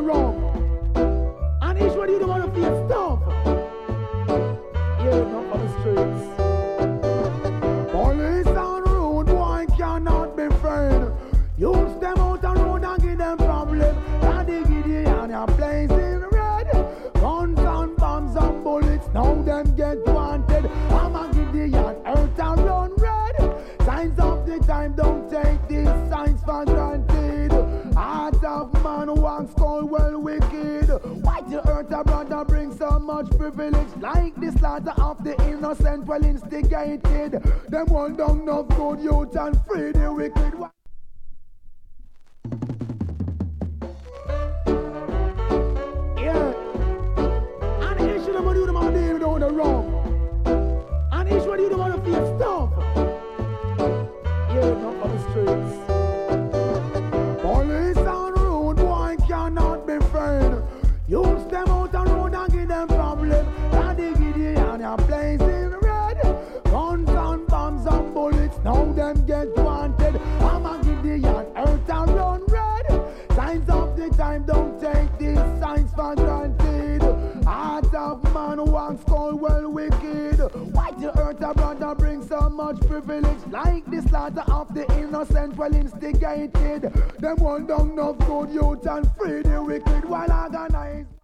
wrong. And each one of you don't want to feel stuff. Yeah, not on the streets. Police on road, boy cannot be friend. Use them out on road and give them problem. And they give you and your place in red. Guns and bombs and bullets, now them get wanted. I'ma give the yard earth and run red. Signs of the time, don't take these signs for granted. Heart of man once called well wicked. Why the earth a brother bring so much privilege? Like the slaughter of the innocent well instigated. Them hold down no good youth and free the wicked. Yeah. And each one of you don't want to be doing the wrong. And each one of you don't want to feel stuff. Yeah, not on the streets. Police on road, boy cannot be friend. Use them out on road and give them problem. And they give you and your place in red. Guns and bombs and bullets, now them get wanted. I'ma give the yard earth and run red. Signs of the time, don't take these signs for granted. Heart of man once called well wicked. Why the earth a brother bring so much privilege? Like the slaughter of the innocent well instigated. Them hold down no good youth and free the wicked while organized.